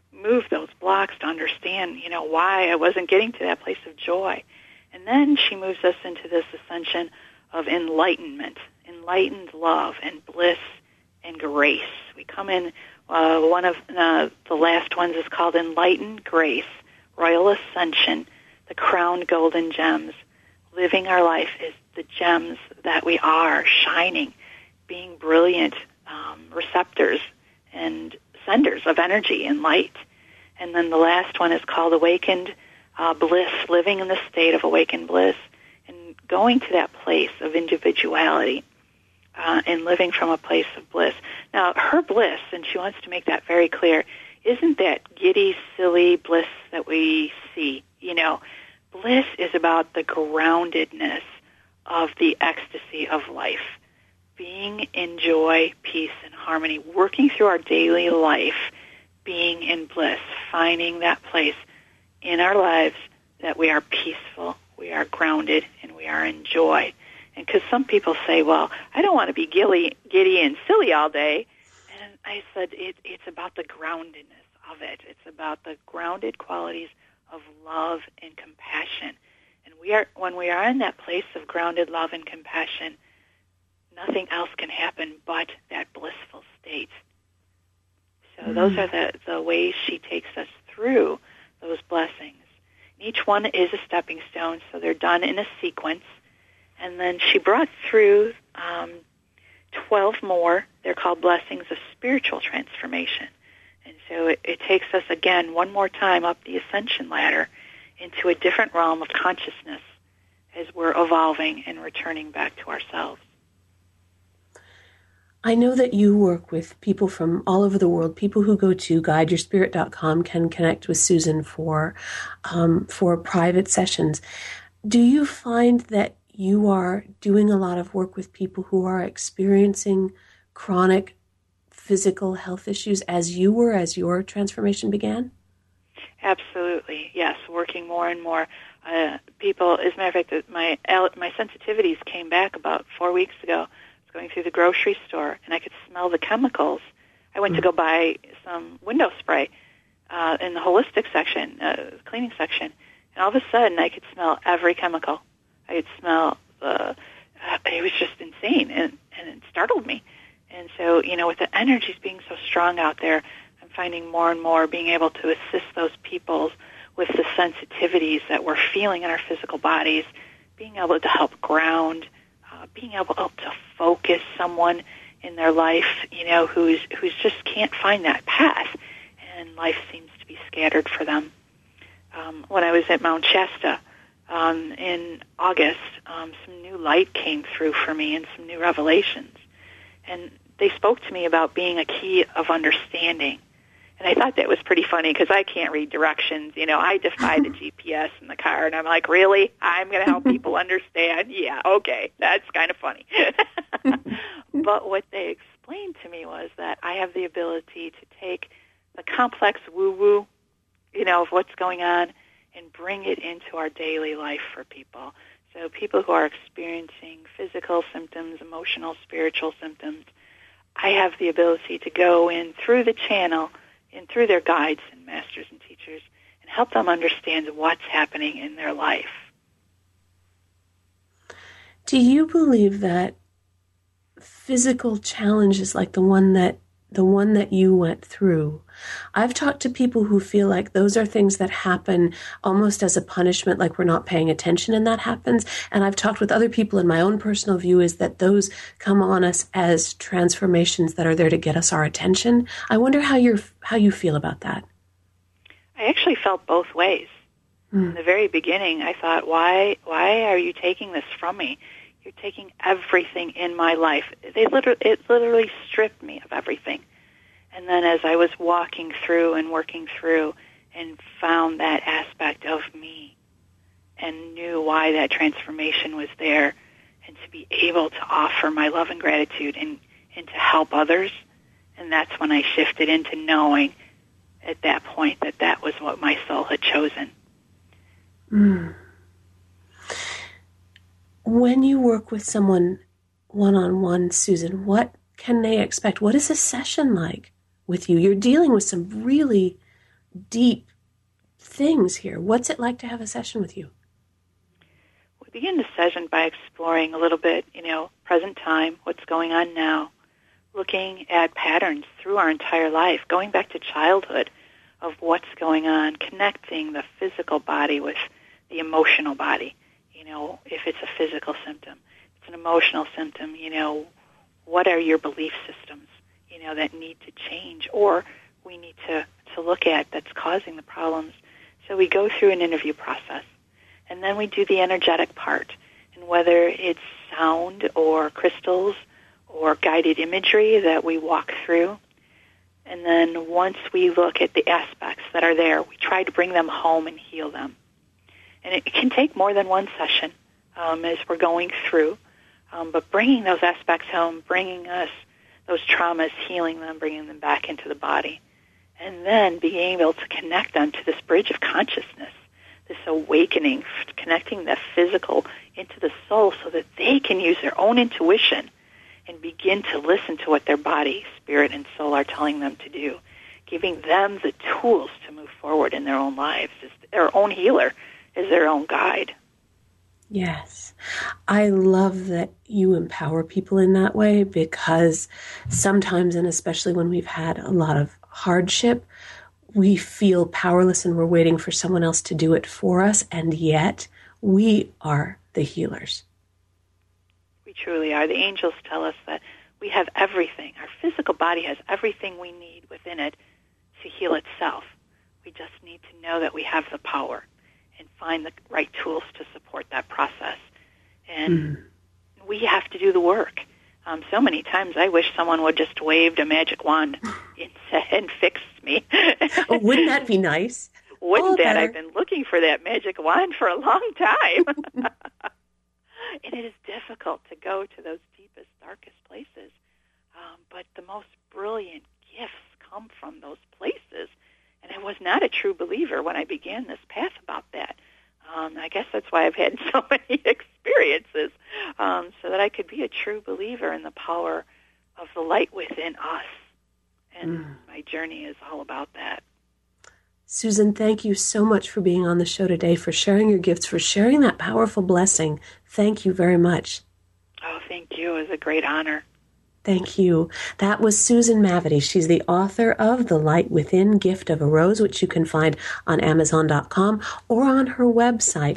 move those blocks to understand, why I wasn't getting to that place of joy. And then she moves us into this ascension of enlightenment, enlightened love and bliss and grace. We come in, one of the last ones is called Enlightened Grace, Royal Ascension, the crowned golden gems. Living our life is the gems that we are, shining, being brilliant receptors and senders of energy and light. And then the last one is called Awakened Bliss, living in the state of awakened bliss and going to that place of individuality and living from a place of bliss. Now, her bliss, and she wants to make that very clear, isn't that giddy, silly bliss that we see. Bliss is about the groundedness of the ecstasy of life, being in joy, peace, and harmony, working through our daily life, being in bliss, finding that place in our lives that we are peaceful, we are grounded, and we are in joy. And because some people say, well, I don't want to be giddy and silly all day. And I said, it's about the groundedness of it. It's about the grounded qualities of love and compassion. And when we are in that place of grounded love and compassion, nothing else can happen but that blissful state. So those are the ways she takes us through those blessings. Each one is a stepping stone, so they're done in a sequence. And then she brought through 12 more. They're called blessings of spiritual transformation. And so it takes us, again, one more time up the ascension ladder into a different realm of consciousness as we're evolving and returning back to ourselves. I know that you work with people from all over the world. People who go to guideyourspirit.com can connect with Susan for private sessions. Do you find that you are doing a lot of work with people who are experiencing chronic physical health issues as you were, as your transformation began? Absolutely, yes. Working more and more people. As a matter of fact, my sensitivities came back about 4 weeks ago. I was going through the grocery store, and I could smell the chemicals. I went to go buy some window spray in the holistic section, cleaning section, and all of a sudden I could smell every chemical. I could smell it was just insane, and it startled me. And so, with the energies being so strong out there, I'm finding more and more being able to assist those people with the sensitivities that we're feeling in our physical bodies, being able to help ground, being able to focus someone in their life, who's just can't find that path, and life seems to be scattered for them. When I was at Mount Shasta in August, some new light came through for me and some new revelations. And they spoke to me about being a key of understanding. And I thought that was pretty funny because I can't read directions. I defy the GPS in the car, and I'm like, really? I'm going to help people understand? Yeah, okay, that's kind of funny. But what they explained to me was that I have the ability to take the complex woo-woo, of what's going on and bring it into our daily life for people. So people who are experiencing physical symptoms, emotional, spiritual symptoms, I have the ability to go in through the channel and through their guides and masters and teachers and help them understand what's happening in their life. Do you believe that physical challenges like the one that you went through, I've talked to people who feel like those are things that happen almost as a punishment, like we're not paying attention and that happens. And I've talked with other people, and my own personal view is that those come on us as transformations that are there to get us our attention. I wonder how you feel about that. I actually felt both ways. In the very beginning, I thought, why are you taking this from me? You're taking everything in my life. It literally stripped me of everything. And then as I was walking through and working through and found that aspect of me and knew why that transformation was there, and to be able to offer my love and gratitude and to help others, and that's when I shifted into knowing at that point that was what my soul had chosen. When you work with someone one-on-one, Susan, what can they expect? What is a session like with you? You're dealing with some really deep things here. What's it like to have a session with you? We begin the session by exploring a little bit, present time, what's going on now, looking at patterns through our entire life, going back to childhood of what's going on, connecting the physical body with the emotional body. If it's a physical symptom, it's an emotional symptom, what are your belief systems, that need to change or we need to look at that's causing the problems. So we go through an interview process, and then we do the energetic part. And whether it's sound or crystals or guided imagery that we walk through, and then once we look at the aspects that are there, we try to bring them home and heal them. And it can take more than one session as we're going through, but bringing those aspects home, bringing us those traumas, healing them, bringing them back into the body, and then being able to connect them to this bridge of consciousness, this awakening, connecting the physical into the soul so that they can use their own intuition and begin to listen to what their body, spirit, and soul are telling them to do, giving them the tools to move forward in their own lives as their own healer, as their own guide. Yes. I love that you empower people in that way, because sometimes, and especially when we've had a lot of hardship, we feel powerless and we're waiting for someone else to do it for us, and yet we are the healers. We truly are. The angels tell us that we have everything. Our physical body has everything we need within it to heal itself. We just need to know that we have the power and find the right tools to support that process. And we have to do the work. So many times I wish someone would just waved a magic wand and fixed me. Oh, wouldn't that be nice? Wouldn't that? I've been looking for that magic wand for a long time. And it is difficult to go to those deepest, darkest places. But the most brilliant gifts come from those places. And I was not a true believer when I began this path about that. I guess that's why I've had so many experiences, so that I could be a true believer in the power of the light within us. And my journey is all about that. Susan, thank you so much for being on the show today, for sharing your gifts, for sharing that powerful blessing. Thank you very much. Oh, thank you. It was a great honor. Thank you. That was Susan Mavety. She's the author of The Light Within, Gift of a Rose, which you can find on Amazon.com or on her website,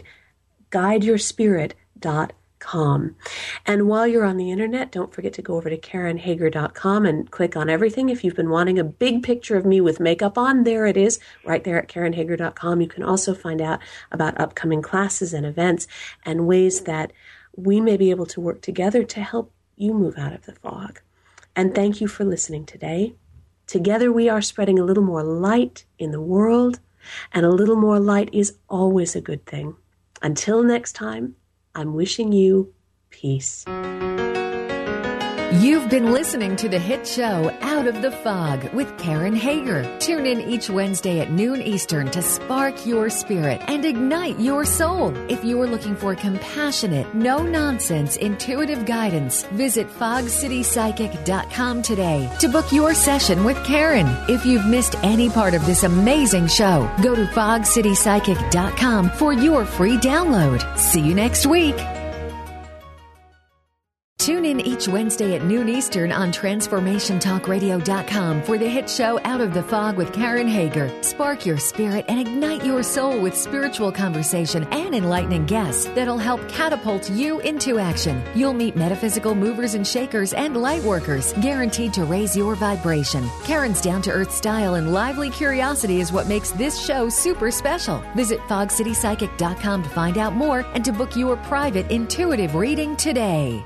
guideyourspirit.com. And while you're on the internet, don't forget to go over to KarenHager.com and click on everything. If you've been wanting a big picture of me with makeup on, there it is, right there at KarenHager.com. You can also find out about upcoming classes and events and ways that we may be able to work together to help you move out of the fog. And thank you for listening today. Together we are spreading a little more light in the world, and a little more light is always a good thing. Until next time, I'm wishing you peace. You've been listening to the hit show Out of the Fog with Karen Hager. Tune in each Wednesday at noon Eastern to spark your spirit and ignite your soul. If you are looking for compassionate, no-nonsense, intuitive guidance, visit fogcitypsychic.com today to book your session with Karen. If you've missed any part of this amazing show, go to fogcitypsychic.com for your free download. See you next week. Tune in each Wednesday at noon Eastern on TransformationTalkRadio.com for the hit show Out of the Fog with Karen Hager. Spark your spirit and ignite your soul with spiritual conversation and enlightening guests that'll help catapult you into action. You'll meet metaphysical movers and shakers and light workers, guaranteed to raise your vibration. Karen's down-to-earth style and lively curiosity is what makes this show super special. Visit FogCityPsychic.com to find out more and to book your private intuitive reading today.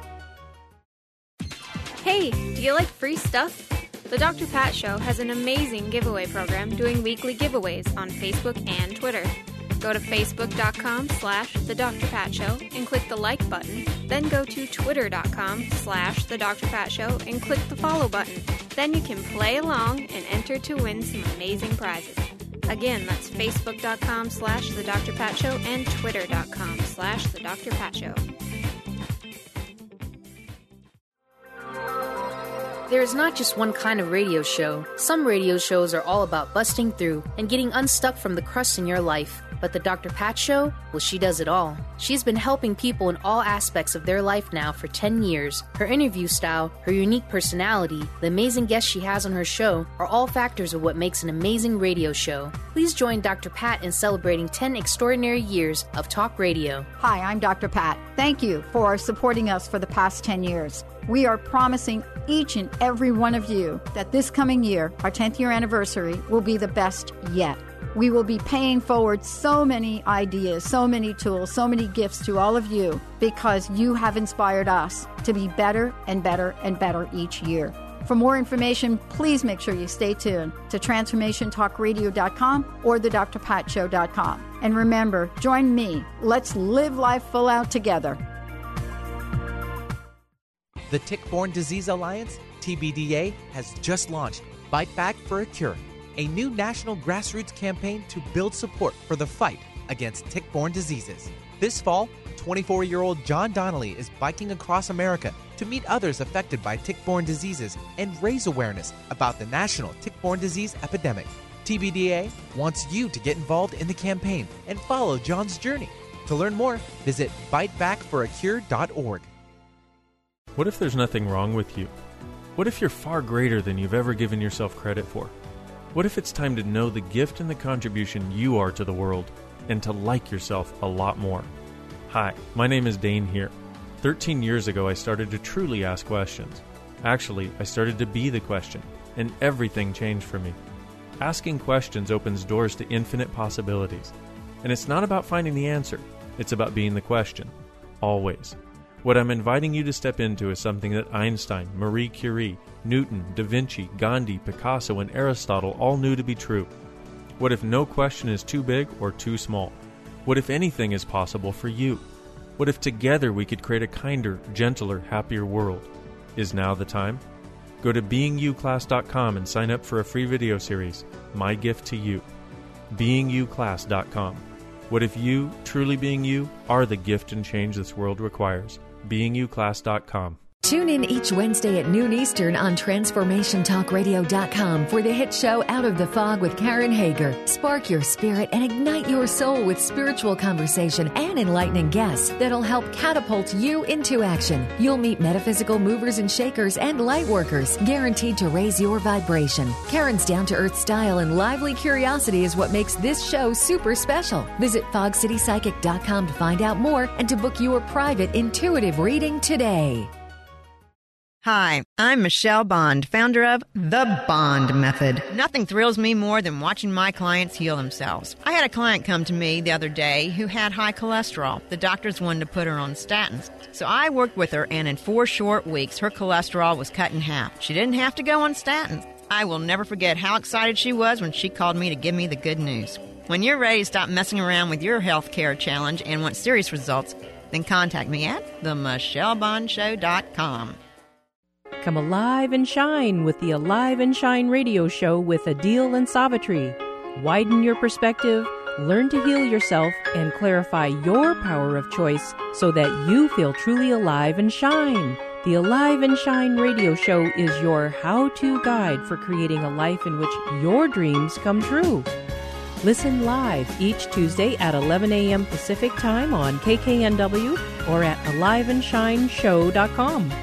Hey, do you like free stuff? The Dr. Pat Show has an amazing giveaway program doing weekly giveaways on Facebook and Twitter. Go to facebook.com/The Dr. Pat Show and click the like button. Then go to twitter.com/The Dr. Pat Show and click the follow button. Then you can play along and enter to win some amazing prizes. Again, that's facebook.com/The Dr. Pat Show and twitter.com/The Dr. Pat Show. There is not just one kind of radio show. Some radio shows are all about busting through and getting unstuck from the crust in your life. But the Dr. Pat Show? Well, she does it all. She's been helping people in all aspects of their life now for 10 years. Her interview style, her unique personality, the amazing guests she has on her show are all factors of what makes an amazing radio show. Please join Dr. Pat in celebrating 10 extraordinary years of talk radio. Hi, I'm Dr. Pat. Thank you for supporting us for the past 10 years. We are promising each and every one of you that this coming year, our 10th year anniversary, will be the best yet. We will be paying forward so many ideas, so many tools, so many gifts to all of you because you have inspired us to be better and better and better each year. For more information, please make sure you stay tuned to TransformationTalkRadio.com or thedrpatshow.com. And remember, join me. Let's live life full out together. The Tick-Borne Disease Alliance, TBDA, has just launched Bite Back for a Cure, a new national grassroots campaign to build support for the fight against tick-borne diseases. This fall, 24-year-old John Donnelly is biking across America to meet others affected by tick-borne diseases and raise awareness about the national tick-borne disease epidemic. TBDA wants you to get involved in the campaign and follow John's journey. To learn more, visit bitebackforacure.org. What if there's nothing wrong with you? What if you're far greater than you've ever given yourself credit for? What if it's time to know the gift and the contribution you are to the world and to like yourself a lot more? Hi, my name is Dane here. 13 years ago, I started to truly ask questions. Actually, I started to be the question, and everything changed for me. Asking questions opens doors to infinite possibilities. And it's not about finding the answer, it's about being the question. Always. What I'm inviting you to step into is something that Einstein, Marie Curie, Newton, Da Vinci, Gandhi, Picasso, and Aristotle all knew to be true. What if no question is too big or too small? What if anything is possible for you? What if together we could create a kinder, gentler, happier world? Is now the time? Go to beingyouclass.com and sign up for a free video series, My Gift to You. beingyouclass.com. What if you, truly being you, are the gift and change this world requires? beingyouclass.com. Tune in each Wednesday at noon Eastern on TransformationTalkRadio.com for the hit show Out of the Fog with Karen Hager. Spark your spirit and ignite your soul with spiritual conversation and enlightening guests that'll help catapult you into action. You'll meet metaphysical movers and shakers and light workers, guaranteed to raise your vibration. Karen's down-to-earth style and lively curiosity is what makes this show super special. Visit FogCityPsychic.com to find out more and to book your private intuitive reading today. Hi, I'm Michelle Bond, founder of The Bond Method. Nothing thrills me more than watching my clients heal themselves. I had a client come to me the other day who had high cholesterol. The doctors wanted to put her on statins. So I worked with her, and in 4 short weeks, her cholesterol was cut in half. She didn't have to go on statins. I will never forget how excited she was when she called me to give me the good news. When you're ready to stop messing around with your health care challenge and want serious results, then contact me at themichellebondshow.com. Come alive and shine with the Alive and Shine radio show with Adil and Savitri. Widen your perspective, learn to heal yourself, and clarify your power of choice so that you feel truly alive and shine. The Alive and Shine radio show is your how-to guide for creating a life in which your dreams come true. Listen live each Tuesday at 11 a.m. Pacific Time on KKNW or at aliveandshineshow.com.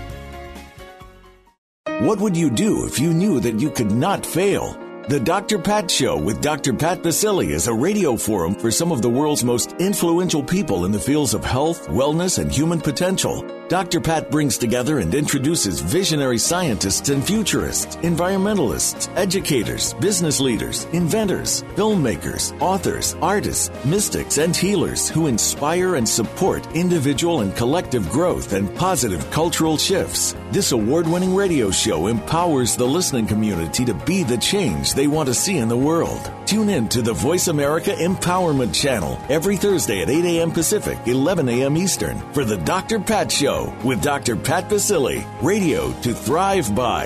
What would you do if you knew that you could not fail? The Dr. Pat Show with Dr. Pat Baccili is a radio forum for some of the world's most influential people in the fields of health, wellness, and human potential. Dr. Pat brings together and introduces visionary scientists and futurists, environmentalists, educators, business leaders, inventors, filmmakers, authors, artists, mystics, and healers who inspire and support individual and collective growth and positive cultural shifts. This award-winning radio show empowers the listening community to be the change they want to see in the world. Tune in to the Voice America Empowerment Channel every Thursday at 8 a.m. Pacific, 11 a.m. Eastern for the Dr. Pat Show with Dr. Pat Baccili. Radio to thrive by.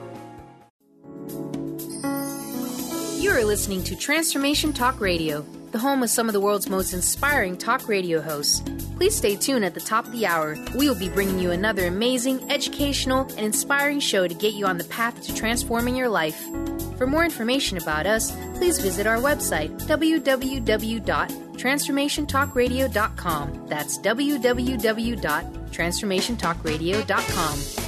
You are listening to Transformation Talk Radio, the the home of some of the world's most inspiring talk radio hosts. Please stay tuned at the top of the hour. We will be bringing you another amazing, educational, and inspiring show to get you on the path to transforming your life. For more information about us, please visit our website, www.transformationtalkradio.com. That's www.transformationtalkradio.com.